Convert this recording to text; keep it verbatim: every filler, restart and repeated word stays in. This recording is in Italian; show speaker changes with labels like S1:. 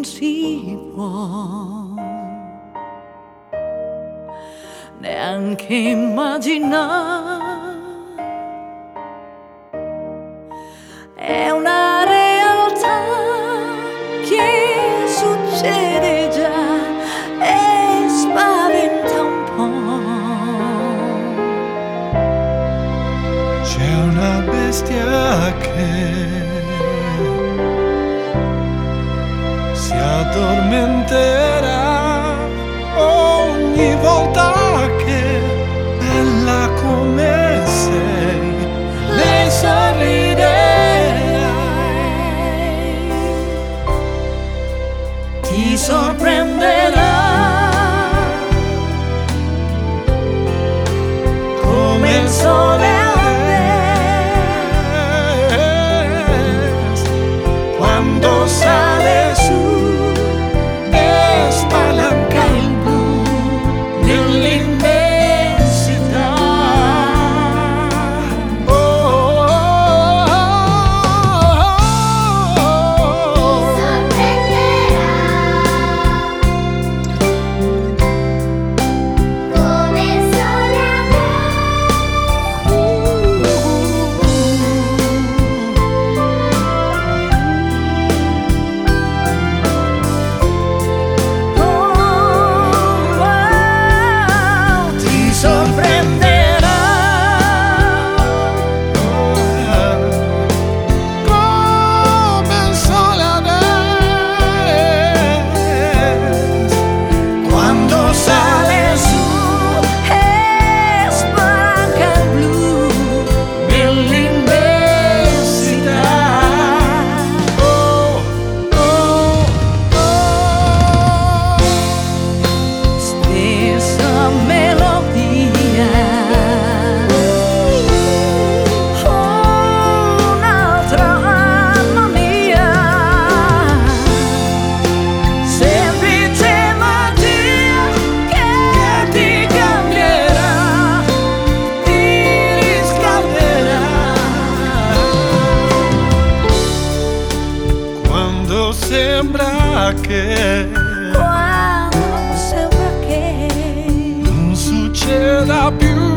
S1: si può neanche immaginare. È una realtà che succede già e spaventa un po'.
S2: C'è una bestia che si addormenterà ogni volta che, bella come sei, lei sorriderai.
S1: Ti sorprenderà come il sole all'est quando sale su e spalanca il blu nell'immensità. Oh, oh, oh, oh, oh.
S3: Ti sorprenderà come il sole
S1: Ti sorprenderà
S2: Come il sole ad est
S1: quando sale su e spalanca il blu nell'immensità.
S2: Oh, oh, oh.
S1: Stessa melodia, un'altra armonia, semplice magia che ti cambierà, ti riscalderà.
S2: Quando sembra che
S1: Quando sembra che
S2: non succeda più